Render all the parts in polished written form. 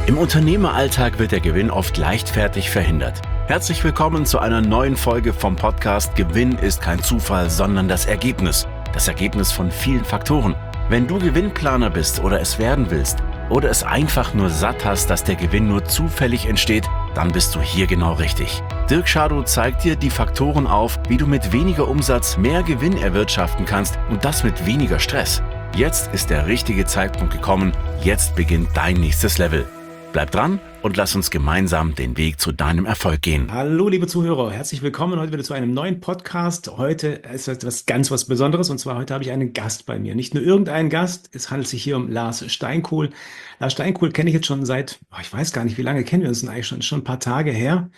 Im Unternehmeralltag wird der Gewinn oft leichtfertig verhindert. Herzlich willkommen zu einer neuen Folge vom Podcast Gewinn ist kein Zufall, sondern das Ergebnis. Das Ergebnis von vielen Faktoren. Wenn du Gewinnplaner bist oder es werden willst oder es einfach nur satt hast, dass der Gewinn nur zufällig entsteht, dann bist du hier genau richtig. Dirk Schadow zeigt dir die Faktoren auf, wie du mit weniger Umsatz mehr Gewinn erwirtschaften kannst und das mit weniger Stress. Jetzt ist der richtige Zeitpunkt gekommen. Jetzt beginnt dein nächstes Level. Bleib dran und lass uns gemeinsam den Weg zu deinem Erfolg gehen. Hallo liebe Zuhörer, herzlich willkommen heute wieder zu einem neuen Podcast. Heute ist etwas ganz Besonderes und zwar heute habe ich einen Gast bei mir. Nicht nur irgendeinen Gast, es handelt sich hier um Lars Steinkohl. Lars Steinkohl kenne ich jetzt schon seit, ich weiß gar nicht, wie lange kennen wir uns denn eigentlich schon ein paar Tage her.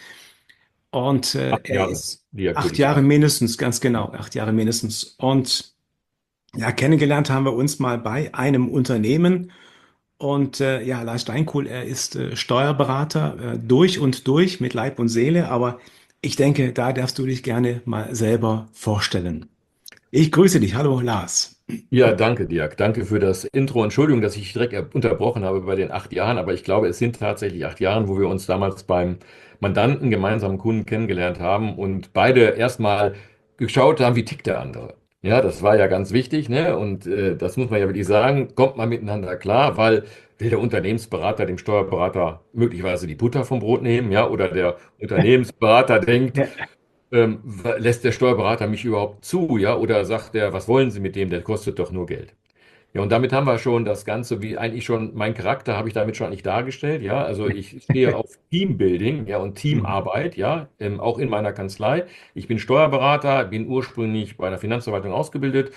Und er ist 8 Jahre mindestens, ganz genau, 8 Jahre mindestens. Und ja, kennengelernt haben wir uns mal bei einem Unternehmen. Und Lars Steinkohl, er ist Steuerberater durch und durch mit Leib und Seele, aber ich denke, da darfst du dich gerne mal selber vorstellen. Ich grüße dich. Hallo Lars. Ja, danke Dirk. Danke für das Intro. Entschuldigung, dass ich direkt unterbrochen habe bei den 8 Jahren, aber ich glaube, es sind tatsächlich 8 Jahre, wo wir uns damals beim Mandanten, gemeinsamen Kunden kennengelernt haben und beide erstmal geschaut haben, wie tickt der andere. Ja, das war ja ganz wichtig, ne? Und das muss man ja wirklich sagen, kommt man miteinander klar, weil will der Unternehmensberater dem Steuerberater möglicherweise die Butter vom Brot nehmen, ja, oder der Unternehmensberater denkt, lässt der Steuerberater mich überhaupt zu, ja, oder sagt er, was wollen Sie mit dem, der kostet doch nur Geld. Ja, und damit haben wir schon das Ganze, wie eigentlich schon, mein Charakter habe ich damit schon eigentlich dargestellt, ja, also ich stehe auf Teambuilding, ja, und Teamarbeit, ja, auch in meiner Kanzlei. Ich bin Steuerberater, bin ursprünglich bei der Finanzverwaltung ausgebildet.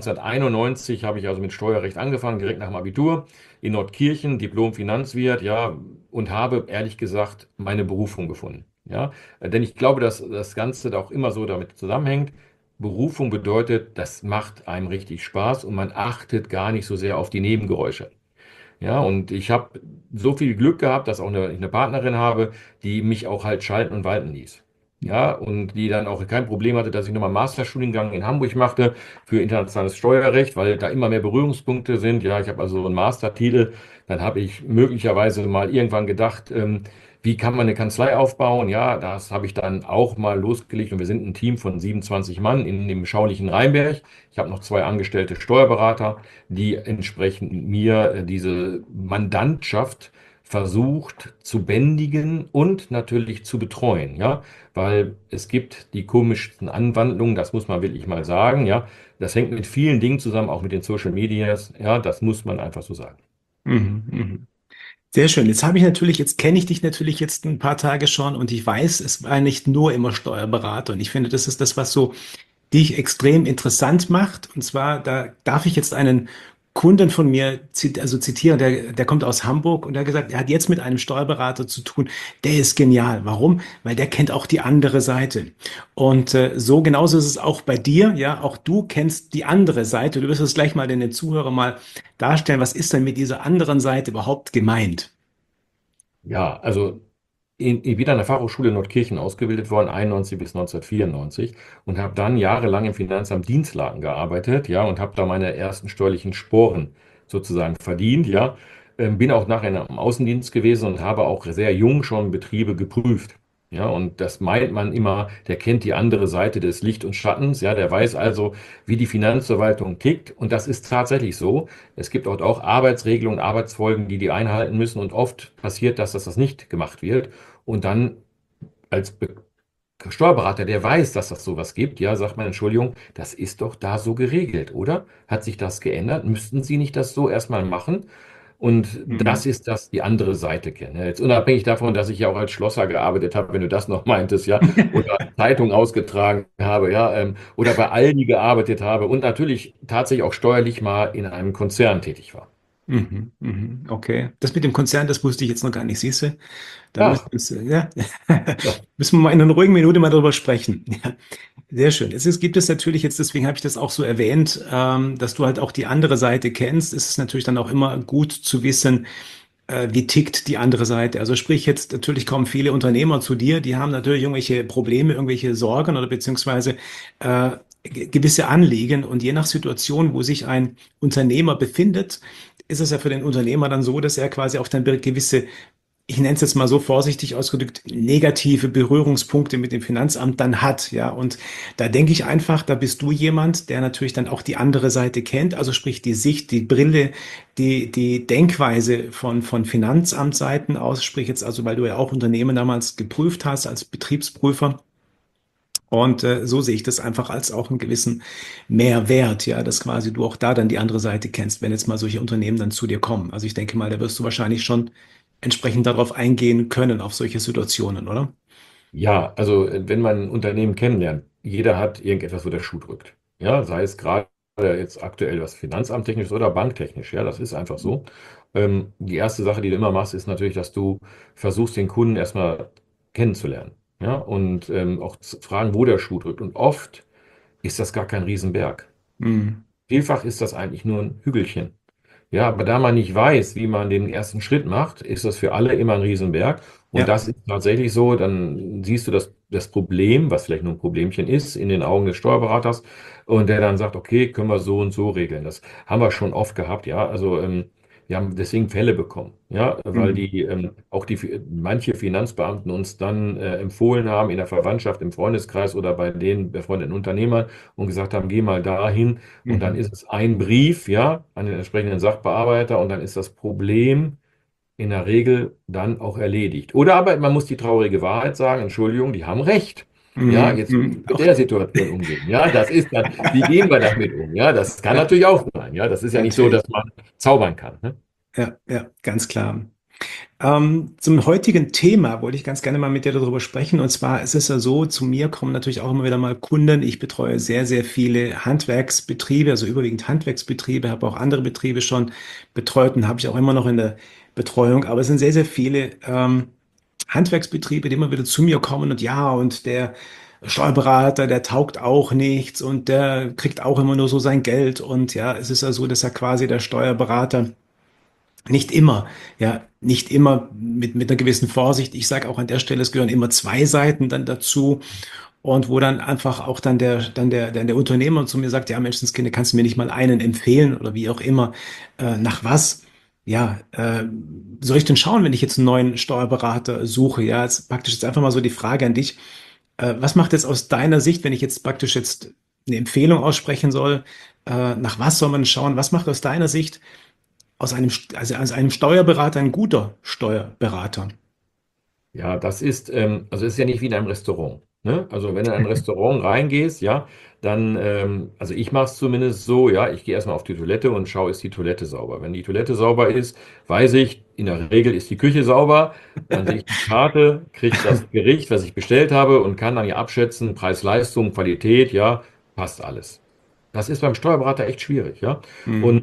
1991 habe ich also mit Steuerrecht angefangen, direkt nach dem Abitur, in Nordkirchen, Diplom-Finanzwirt, ja, und habe ehrlich gesagt meine Berufung gefunden, ja, denn ich glaube, dass das Ganze auch immer so damit zusammenhängt. Berufung bedeutet, das macht einem richtig Spaß und man achtet gar nicht so sehr auf die Nebengeräusche. Ja, und ich habe so viel Glück gehabt, dass auch eine Partnerin habe, die mich auch halt schalten und walten ließ. Ja, und die dann auch kein Problem hatte, dass ich nochmal einen Masterstudiengang in Hamburg machte für internationales Steuerrecht, weil da immer mehr Berührungspunkte sind. Ja, ich habe also einen Mastertitel. Dann habe ich möglicherweise mal irgendwann gedacht, wie kann man eine Kanzlei aufbauen? Ja, das habe ich dann auch mal losgelegt und wir sind ein Team von 27 Mann in dem beschaulichen Rheinberg. Ich habe noch 2 angestellte Steuerberater, die entsprechend mit mir diese Mandantschaft versucht zu bändigen und natürlich zu betreuen, ja, weil es gibt die komischsten Anwandlungen, das muss man wirklich mal sagen, ja, das hängt mit vielen Dingen zusammen, auch mit den Social Medias, ja, das muss man einfach so sagen. Sehr schön. Jetzt kenne ich dich natürlich jetzt ein paar Tage schon und ich weiß, es war nicht nur immer Steuerberater. Und ich finde, das ist das, was so dich extrem interessant macht. Und zwar, da darf ich jetzt einen Kunden von mir zitieren, der kommt aus Hamburg und der hat gesagt, er hat jetzt mit einem Steuerberater zu tun, der ist genial. Warum? Weil der kennt auch die andere Seite. Und so genauso ist es auch bei dir, ja, auch du kennst die andere Seite. Du wirst es gleich mal den Zuhörer mal darstellen, was ist denn mit dieser anderen Seite überhaupt gemeint? Ja, also ich bin an der Fachhochschule Nordkirchen ausgebildet worden, 91 bis 1994 und habe dann jahrelang im Finanzamt Dienstlagen gearbeitet, ja, und habe da meine ersten steuerlichen Sporen sozusagen verdient, ja. Bin auch nachher im Außendienst gewesen und habe auch sehr jung schon Betriebe geprüft. Ja, und das meint man immer, der kennt die andere Seite des Licht und Schattens, ja, der weiß also, wie die Finanzverwaltung tickt. Und das ist tatsächlich so. Es gibt auch Arbeitsregelungen, Arbeitsfolgen, die einhalten müssen. Und oft passiert das nicht gemacht wird. Und dann als Steuerberater, der weiß, dass das sowas gibt, ja, sagt man, Entschuldigung, das ist doch da so geregelt, oder? Hat sich das geändert? Müssten Sie nicht das so erstmal machen? Und Mhm. das ist das, die andere Seite kennen. Ja, jetzt unabhängig davon, dass ich ja auch als Schlosser gearbeitet habe, wenn du das noch meintest, ja, oder Zeitung ausgetragen habe, ja, oder bei Aldi gearbeitet habe und natürlich tatsächlich auch steuerlich mal in einem Konzern tätig war. Okay. Das mit dem Konzern, das wusste ich jetzt noch gar nicht, siehst du? Da müssen Ach, wir, ja, ja. müssen wir mal in einer ruhigen Minute mal drüber sprechen. Ja, sehr schön. Gibt es natürlich jetzt, deswegen habe ich das auch so erwähnt, dass du halt auch die andere Seite kennst. Ist es natürlich dann auch immer gut zu wissen, wie tickt die andere Seite. Also sprich jetzt, natürlich kommen viele Unternehmer zu dir, die haben natürlich irgendwelche Probleme, irgendwelche Sorgen oder beziehungsweise gewisse Anliegen. Und je nach Situation, wo sich ein Unternehmer befindet, ist es ja für den Unternehmer dann so, dass er quasi auch dann gewisse ich nenne es jetzt mal so vorsichtig ausgedrückt, negative Berührungspunkte mit dem Finanzamt dann hat, ja. Und da denke ich einfach, da bist du jemand, der natürlich dann auch die andere Seite kennt, also sprich die Sicht, die Brille, die Denkweise von Finanzamtsseiten aus, sprich jetzt also, weil du ja auch Unternehmen damals geprüft hast als Betriebsprüfer. Und so sehe ich das einfach als auch einen gewissen Mehrwert, ja, dass quasi du auch da dann die andere Seite kennst, wenn jetzt mal solche Unternehmen dann zu dir kommen. Also ich denke mal, da wirst du wahrscheinlich schon entsprechend darauf eingehen können, auf solche Situationen, oder? Ja, also wenn man ein Unternehmen kennenlernt, jeder hat irgendetwas, wo der Schuh drückt. Ja, sei es gerade jetzt aktuell was finanzamttechnisch oder banktechnisch. Ja, das ist einfach so. Die erste Sache, die du immer machst, ist natürlich, dass du versuchst, den Kunden erstmal kennenzulernen. Ja, und auch zu fragen, wo der Schuh drückt. Und oft ist das gar kein Riesenberg. Mhm. Vielfach ist das eigentlich nur ein Hügelchen. Ja, aber da man nicht weiß, wie man den ersten Schritt macht, ist das für alle immer ein Riesenberg. Und Ja. das ist tatsächlich so, dann siehst du das Problem, was vielleicht nur ein Problemchen ist, in den Augen des Steuerberaters und der dann sagt, okay, können wir so und so regeln. Das haben wir schon oft gehabt, ja. Also wir haben deswegen Fälle bekommen, ja, weil Mhm. die auch manche Finanzbeamten uns dann empfohlen haben in der Verwandtschaft, im Freundeskreis oder bei den befreundeten Unternehmern und gesagt haben, geh mal dahin. Und dann Mhm. ist es ein Brief, ja, an den entsprechenden Sachbearbeiter und dann ist das Problem in der Regel dann auch erledigt. Oder aber man muss die traurige Wahrheit sagen, Entschuldigung, die haben recht. Ja, Mhm. jetzt müssen wir Mhm. mit Auch der Situation umgehen. Ja, das ist dann, wie gehen wir damit um? Ja, das kann ja, natürlich auch sein. Ja, das ist ja nicht so, natürlich. dass man zaubern kann. Ne? Ja, ja, ganz klar. Zum heutigen Thema wollte ich ganz gerne mal mit dir darüber sprechen. Und zwar es ist ja so, zu mir kommen natürlich auch immer wieder mal Kunden. Ich betreue sehr, sehr viele Handwerksbetriebe, also überwiegend Handwerksbetriebe, habe auch andere Betriebe schon betreut und habe ich auch immer noch in der Betreuung. Aber es sind sehr, sehr viele Handwerksbetriebe, die immer wieder zu mir kommen und ja, und der Steuerberater, der taugt auch nichts und der kriegt auch immer nur so sein Geld. Und ja, es ist ja so, dass ja quasi der Steuerberater nicht immer, ja, nicht immer mit einer gewissen Vorsicht. Ich sage auch an der Stelle, es gehören immer zwei Seiten dann dazu. Und wo dann einfach auch dann der Unternehmer zu mir sagt, ja, Menschenskinder, kannst du mir nicht mal einen empfehlen oder wie auch immer, nach was? Ja, soll ich denn schauen, wenn ich jetzt einen neuen Steuerberater suche? Ja, jetzt praktisch jetzt einfach mal so die Frage an dich. Was macht jetzt aus deiner Sicht, wenn ich jetzt praktisch jetzt eine Empfehlung aussprechen soll, nach was soll man schauen? Was macht aus deiner Sicht also als einem Steuerberater ein guter Steuerberater? Ja, also es ist ja nicht wie in einem Restaurant. Ne? Also wenn du in ein Restaurant reingehst, ja, dann, also ich mache es zumindest so, ja, ich gehe erstmal auf die Toilette und schaue, ist die Toilette sauber. Wenn die Toilette sauber ist, weiß ich, in der Regel ist die Küche sauber, dann sehe ich die Karte, kriege das Gericht, was ich bestellt habe und kann dann ja abschätzen, Preis-Leistung, Qualität, ja, passt alles. Das ist beim Steuerberater echt schwierig, ja. Hm, Und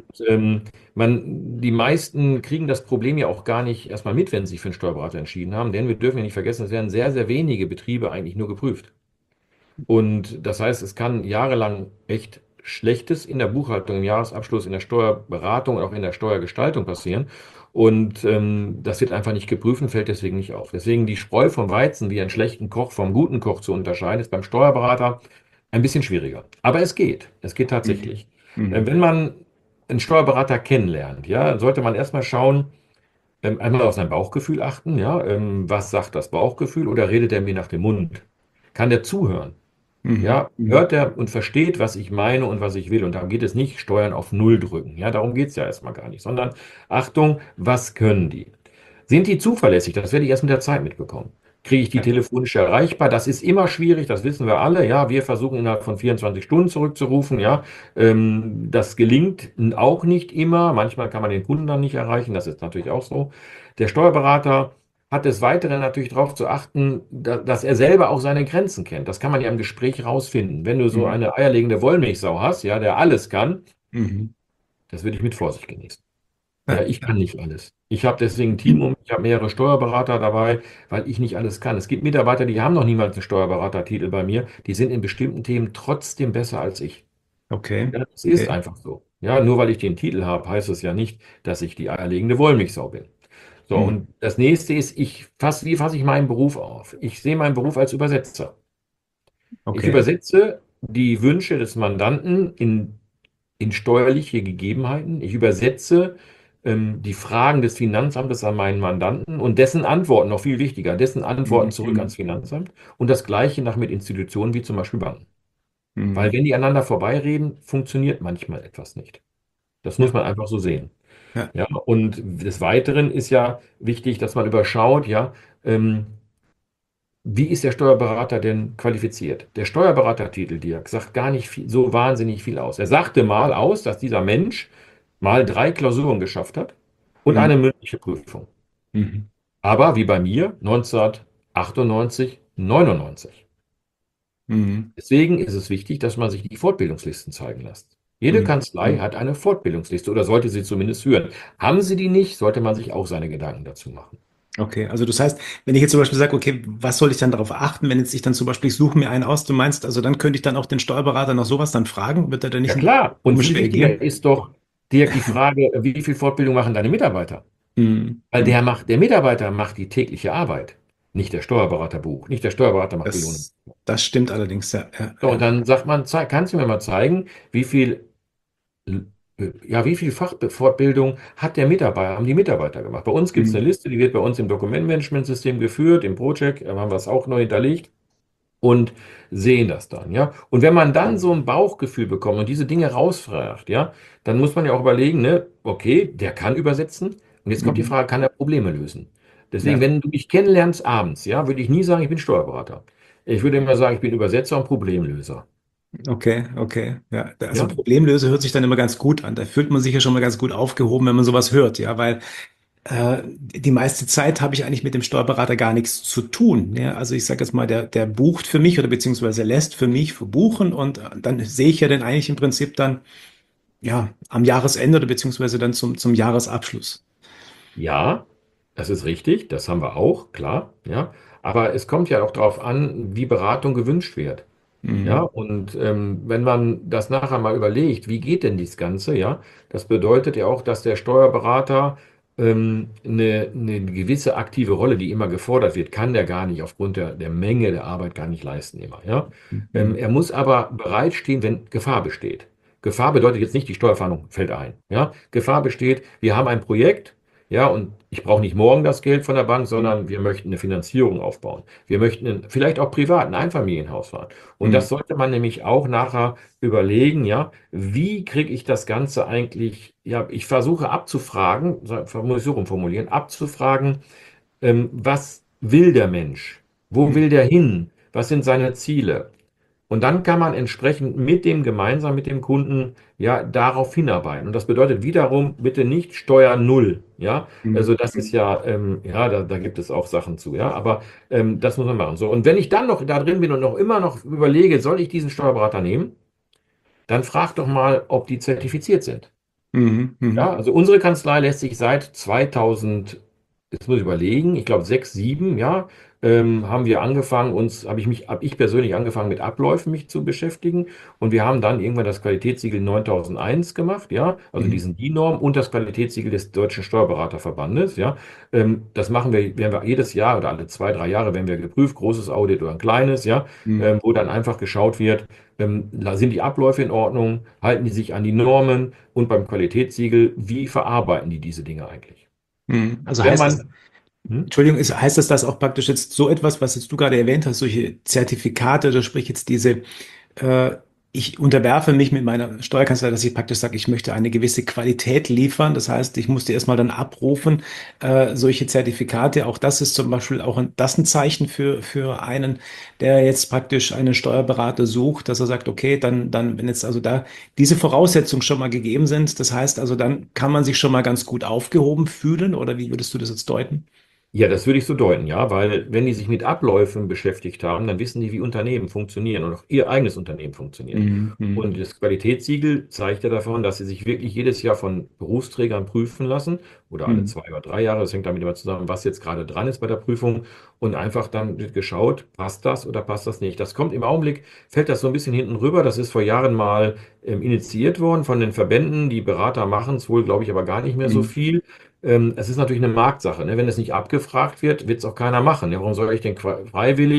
die meisten kriegen das Problem ja auch gar nicht erstmal mit, wenn sie sich für einen Steuerberater entschieden haben, denn wir dürfen ja nicht vergessen, es werden sehr, sehr wenige Betriebe eigentlich nur geprüft. Und das heißt, es kann jahrelang echt Schlechtes in der Buchhaltung, im Jahresabschluss, in der Steuerberatung und auch in der Steuergestaltung passieren. Und das wird einfach nicht geprüft und fällt deswegen nicht auf. Deswegen die Spreu vom Weizen, wie einen schlechten Koch vom guten Koch zu unterscheiden, ist beim Steuerberater ein bisschen schwieriger. Aber es geht. Es geht hm, tatsächlich. hm, Wenn man einen Steuerberater kennenlernt, ja, dann sollte man erstmal schauen, einmal auf sein Bauchgefühl achten, ja, was sagt das Bauchgefühl oder redet er mir nach dem Mund? Kann der zuhören? hm, Ja, hm, hört er und versteht, was ich meine und was ich will. Und darum geht es nicht, Steuern auf Null drücken. Ja, darum geht es ja erstmal gar nicht, sondern Achtung, was können die? Sind die zuverlässig? Das werde ich erst mit der Zeit mitbekommen. Kriege ich die ja, telefonisch erreichbar? Das ist immer schwierig, das wissen wir alle. Ja, wir versuchen innerhalb von 24 Stunden zurückzurufen. Ja, das gelingt auch nicht immer. Manchmal kann man den Kunden dann nicht erreichen. Das ist natürlich auch so. Der Steuerberater hat des Weiteren natürlich darauf zu achten, dass er selber auch seine Grenzen kennt. Das kann man ja im Gespräch rausfinden. Wenn du so hm, eine eierlegende Wollmilchsau hast, ja, der alles kann, hm, das würde ich mit Vorsicht genießen. Ja, ja, ich kann ja, nicht alles. Ich habe deswegen ein Team ich habe mehrere Steuerberater dabei, weil ich nicht alles kann. Es gibt Mitarbeiter, die haben noch niemals einen Steuerberatertitel bei mir, die sind in bestimmten Themen trotzdem besser als ich. okay, Ja, es ist okay, einfach so. Ja, nur weil ich den Titel habe, heißt es ja nicht, dass ich die eierlegende Wollmilchsau bin. So, hm, und das nächste ist, wie fasse ich meinen Beruf auf? Ich sehe meinen Beruf als Übersetzer. Ich okay, übersetze die Wünsche des Mandanten in steuerliche Gegebenheiten. Ich übersetze die Fragen des Finanzamtes an meinen Mandanten und dessen Antworten, noch viel wichtiger, dessen Antworten zurück ans Mhm. Finanzamt und das Gleiche nach mit Institutionen wie zum Beispiel Banken. Weil Mhm. wenn die aneinander vorbeireden, funktioniert manchmal etwas nicht. Das muss Ja, man einfach so sehen. ja. Ja, und des Weiteren ist ja wichtig, dass man überschaut, ja, ähm, wie ist der Steuerberater denn qualifiziert? Der Steuerberatertitel, Dirk, sagt gar nicht viel, so wahnsinnig viel aus. Er sagte mal aus, dass dieser Mensch mal 3 Klausuren geschafft hat und Mhm. eine mündliche Prüfung. Mhm. Aber wie bei mir 1998, 99. Mhm. Deswegen ist es wichtig, dass man sich die Fortbildungslisten zeigen lässt. Jede Mhm. Kanzlei Mhm. hat eine Fortbildungsliste oder sollte sie zumindest führen. Haben sie die nicht, sollte man sich auch seine Gedanken dazu machen. Okay, also das heißt, wenn ich jetzt zum Beispiel sage, okay, was soll ich dann darauf achten, wenn jetzt ich dann zum Beispiel, ich suche mir einen aus, du meinst, also dann könnte ich dann auch den Steuerberater nach sowas dann fragen, wird er dann Ja nicht klar, und komisch viel wichtiger reagieren? ist doch, Dirk, die Frage, wie viel Fortbildung machen deine Mitarbeiter? Mhm. Weil Mhm. der Mitarbeiter macht die tägliche Arbeit, nicht der Steuerberaterbuch, nicht der Steuerberater macht Belohnung. Das stimmt allerdings, ja, ja, So, und ja. dann sagt man, kannst du mir mal zeigen, wie viel Fachfortbildung hat der Mitarbeiter, haben die Mitarbeiter gemacht? Bei uns gibt es eine Mhm. Liste, die wird bei uns im Dokumentmanagementsystem geführt, im Project, haben wir es auch neu hinterlegt und sehen das dann, ja. Und wenn man dann so ein Bauchgefühl bekommt und diese Dinge rausfragt, ja, dann muss man ja auch überlegen, ne, okay, der kann übersetzen und jetzt kommt die Mhm. Frage, kann er Probleme lösen? Deswegen, Ja, wenn du mich kennenlernst abends, ja, würde ich nie sagen, ich bin Steuerberater. Ich würde immer sagen, ich bin Übersetzer und Problemlöser. okay, okay. Ja, also Ja, Problemlöse hört sich dann immer ganz gut an. Da fühlt man sich ja schon mal ganz gut aufgehoben, wenn man sowas hört, ja, weil die meiste Zeit habe ich eigentlich mit dem Steuerberater gar nichts zu tun. Ja, also ich sage jetzt mal, der bucht für mich oder beziehungsweise lässt für mich verbuchen und dann sehe ich ja dann eigentlich im Prinzip dann ja am Jahresende oder beziehungsweise dann zum Jahresabschluss. ja, das ist richtig, das haben wir auch, klar, ja. Aber es kommt ja auch darauf an, wie Beratung gewünscht wird. Ja, Mhm. und wenn man das nachher mal überlegt, wie geht denn dies Ganze, ja, das bedeutet ja auch, dass der Steuerberater eine gewisse aktive Rolle, die immer gefordert wird, kann der gar nicht aufgrund der Menge der Arbeit gar nicht leisten immer, ja. Mhm. Er muss aber bereitstehen, wenn Gefahr besteht. Gefahr bedeutet jetzt nicht, die Steuerfahndung fällt ein, ja. Gefahr besteht, wir haben ein Projekt, ja, und ich brauche nicht morgen das Geld von der Bank, sondern wir möchten eine Finanzierung aufbauen. Wir möchten vielleicht auch privat ein Einfamilienhaus fahren. Und Mhm. das sollte man nämlich auch nachher überlegen, ja, wie kriege ich das Ganze eigentlich, ja, ich versuche abzufragen, muss ich so rumformulieren, abzufragen, was will der Mensch? Wo Mhm. will der hin? Was sind seine Ziele? Und dann kann man entsprechend mit dem gemeinsam mit dem Kunden ja darauf hinarbeiten. Und das bedeutet wiederum bitte nicht Steuer null. Ja, Mhm. also das ist ja, ja, da gibt es auch Sachen zu. Ja, aber das muss man machen. So, und wenn ich dann noch da drin bin und noch immer noch überlege, soll ich diesen Steuerberater nehmen, dann frag doch mal, ob die zertifiziert sind. Mhm. Ja, Mhm. also unsere Kanzlei lässt sich seit 2000, jetzt muss ich überlegen, ich glaube 6, 7, ja, haben wir angefangen, habe ich persönlich angefangen mit Abläufen mich zu beschäftigen und wir haben dann irgendwann das Qualitätssiegel 9001 gemacht, ja, also Mhm. diesen DIN-Norm und das Qualitätssiegel des Deutschen Steuerberaterverbandes, ja. Das machen wir, werden wir jedes Jahr oder alle 2, 3 Jahre werden wir geprüft, großes Audit oder ein kleines, ja, Mhm. wo dann einfach geschaut wird, sind die Abläufe in Ordnung, halten die sich an die Normen, und beim Qualitätssiegel, wie verarbeiten die diese Dinge eigentlich? Mhm. Und Also wenn heißt das, man, hm? Entschuldigung, heißt das, dass auch praktisch jetzt so etwas, was jetzt du gerade erwähnt hast, solche Zertifikate oder sprich jetzt diese äh, ich unterwerfe mich mit meiner Steuerkanzlei, dass ich praktisch sage, ich möchte eine gewisse Qualität liefern. Das heißt, ich muss die erstmal dann abrufen, solche Zertifikate. Auch das ist zum Beispiel auch das ein Zeichen für einen, der jetzt praktisch einen Steuerberater sucht, dass er sagt, okay, wenn jetzt also da diese Voraussetzungen schon mal gegeben sind, das heißt also, dann kann man sich schon mal ganz gut aufgehoben fühlen, oder wie würdest du das jetzt deuten? Ja, das würde ich so deuten, ja, weil wenn die sich mit Abläufen beschäftigt haben, dann wissen die, wie Unternehmen funktionieren und auch ihr eigenes Unternehmen funktioniert. Mhm. Mhm. Und das Qualitätssiegel zeigt ja davon, dass sie sich wirklich jedes Jahr von Berufsträgern prüfen lassen oder alle Mhm. 2 oder 3 Jahre. Das hängt damit immer zusammen, was jetzt gerade dran ist bei der Prüfung. Und einfach dann wird geschaut, passt das oder passt das nicht. Das kommt im Augenblick, fällt das so ein bisschen hinten rüber. Das ist vor Jahren mal initiiert worden von den Verbänden. Die Berater machen es wohl, glaube ich, aber gar nicht mehr so Mhm. viel. Es ist natürlich eine Marktsache. Ne? Wenn es nicht abgefragt wird, wird es auch keiner machen. Ja, warum soll ich denn freiwillig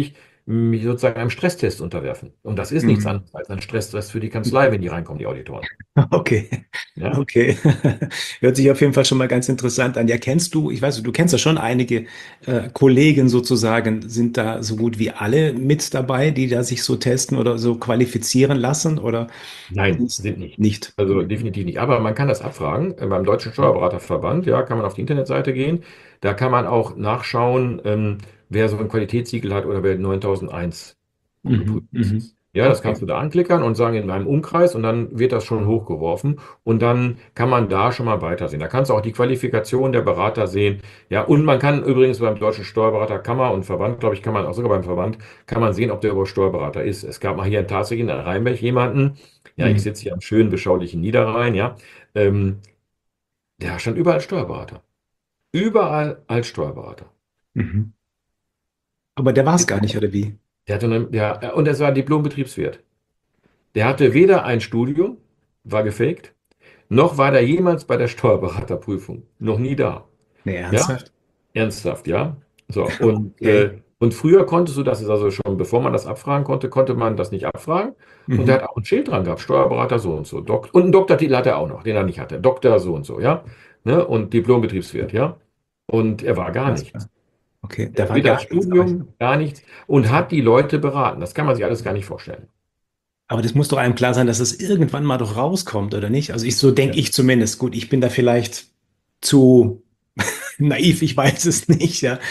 mich sozusagen einem Stresstest unterwerfen. Und das ist nichts Mhm. anderes als ein Stresstest für die Kanzlei, wenn die reinkommen, die Auditoren. Okay, Ja? okay. Hört sich auf jeden Fall schon mal ganz interessant an. Ja, kennst du, ich weiß, du kennst ja schon einige Kollegen sozusagen, sind da so gut wie alle mit dabei, die da sich so testen oder so qualifizieren lassen oder Nein, ist sind nicht. nicht? Also definitiv nicht. Aber man kann das abfragen. Beim Deutschen Steuerberaterverband, ja, kann man auf die Internetseite gehen. Da kann man auch nachschauen, wer so ein Qualitätssiegel hat oder wer 9001 geprüft Mhm, ist. mhm. Ja, das Okay. kannst du da anklickern und sagen in meinem Umkreis und dann wird das schon hochgeworfen und dann kann man da schon mal weitersehen. Da kannst du auch die Qualifikation der Berater sehen. Ja, und man kann übrigens beim Deutschen Steuerberaterkammer und Verband, glaube ich, kann man auch sogar beim Verband, kann man sehen, ob der überhaupt Steuerberater ist. Es gab mal hier tatsächlich in Rheinberg jemanden, ja, ich Mhm, sitze hier am schönen, beschaulichen Niederrhein, ja, ähm, der stand überall als Steuerberater. Überall als Steuerberater. mhm. Aber der war es gar nicht, oder wie? Der hatte und er war Diplom-Betriebswirt. Der hatte weder ein Studium, war gefaked, noch war der jemals bei der Steuerberaterprüfung. Noch nie da. Nee, Ja? ernsthaft? Ernsthaft, ja. So, Okay. und früher konntest du, das ist also schon, bevor man das abfragen konnte, konnte man das nicht abfragen. Und der Mhm. hat auch ein Schild dran gehabt, Steuerberater so und so. Und einen Doktortitel hat er auch noch, den er nicht hatte. Doktor so und so, ja. Ne? Und Diplom-Betriebswirt, ja. Und er war gar Unfassbar. nichts. Okay, Er da hat war weder gar nichts. Aber, Studium, gar nichts und hat die Leute beraten. Das kann man sich alles gar nicht vorstellen. aber das muss doch einem klar sein, dass es irgendwann mal doch rauskommt, oder nicht? Also so denke Ja. ich zumindest. Gut, ich bin da vielleicht zu naiv, ich weiß es nicht, ja.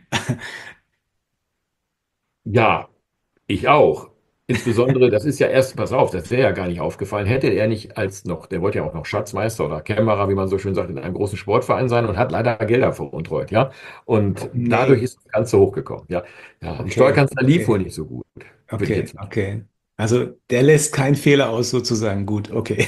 Ja, ich auch. Insbesondere, das ist ja erst, pass auf, das wäre ja gar nicht aufgefallen, hätte er nicht als noch, der wollte ja auch noch Schatzmeister oder Kämmerer, wie man so schön sagt, in einem großen Sportverein sein und hat leider Gelder veruntreut, ja. Und dadurch Nee. ist das Ganze hochgekommen, ja. Ja, die Okay, Steuerkanzler lief wohl okay, nicht so gut, würde ich okay, jetzt mal. okay. Also der lässt keinen Fehler aus, sozusagen. Gut, okay.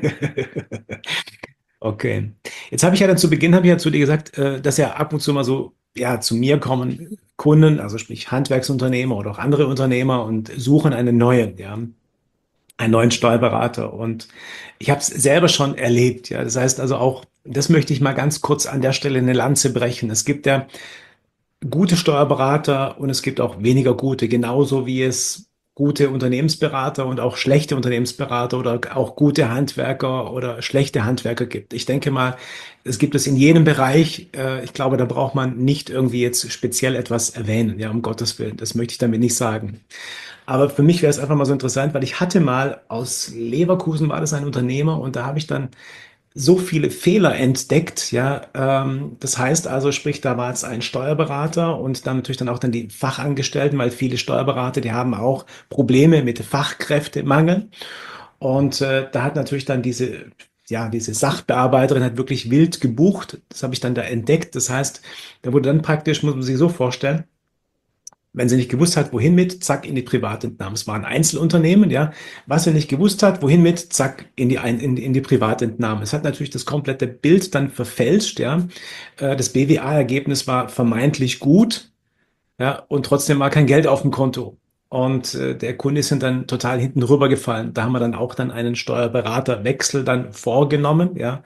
Okay. Jetzt habe ich ja dann zu Beginn, habe ich ja zu dir gesagt, dass ja ab und zu mal so, ja, zu mir kommen Kunden, also sprich Handwerksunternehmer oder auch andere Unternehmer und suchen einen neuen, ja, einen neuen Steuerberater. Und ich habe es selber schon erlebt, ja. Das heißt also auch, das möchte ich mal ganz kurz an der Stelle eine Lanze brechen. Es gibt ja gute Steuerberater und es gibt auch weniger gute, genauso wie es gute Unternehmensberater und auch schlechte Unternehmensberater oder auch gute Handwerker oder schlechte Handwerker gibt. Ich denke mal, es gibt es in jedem Bereich. Ich glaube, da braucht man nicht irgendwie jetzt speziell etwas erwähnen, ja, um Gottes Willen. Das möchte ich damit nicht sagen. Aber für mich wäre es einfach mal so interessant, weil ich hatte mal aus Leverkusen war das ein Unternehmer und da habe ich dann so viele Fehler entdeckt, ja. Das heißt also, sprich, da war jetzt ein Steuerberater und dann natürlich dann auch dann die Fachangestellten, weil viele Steuerberater, die haben auch Probleme mit Fachkräftemangel. Und da hat natürlich dann diese Sachbearbeiterin hat wirklich wild gebucht. Das habe ich dann da entdeckt. Das heißt, da wurde dann praktisch, muss man sich so vorstellen, wenn sie nicht gewusst hat, wohin mit, zack, in die Privatentnahme. Es war ein Einzelunternehmen, ja. Was sie nicht gewusst hat, wohin mit, zack, in die Privatentnahme. Es hat natürlich das komplette Bild dann verfälscht, ja. Das BWA-Ergebnis war vermeintlich gut, ja, und trotzdem war kein Geld auf dem Konto. Und der Kunde ist dann total hinten rübergefallen. Da haben wir dann auch dann einen Steuerberaterwechsel dann vorgenommen, ja.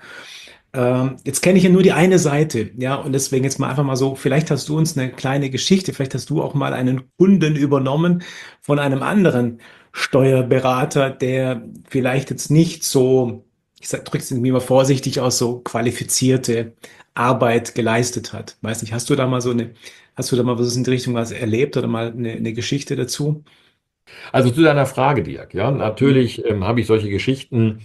Jetzt kenne ich ja nur die eine Seite, ja, und deswegen jetzt mal einfach mal so, vielleicht hast du uns eine kleine Geschichte, vielleicht hast du auch mal einen Kunden übernommen von einem anderen Steuerberater, der vielleicht jetzt nicht so, ich sag, drück's irgendwie mal vorsichtig aus, so qualifizierte Arbeit geleistet hat. Weiß nicht, hast du da mal was in die Richtung was erlebt oder mal eine Geschichte dazu? Also zu deiner Frage, Dirk, ja, natürlich habe ich solche Geschichten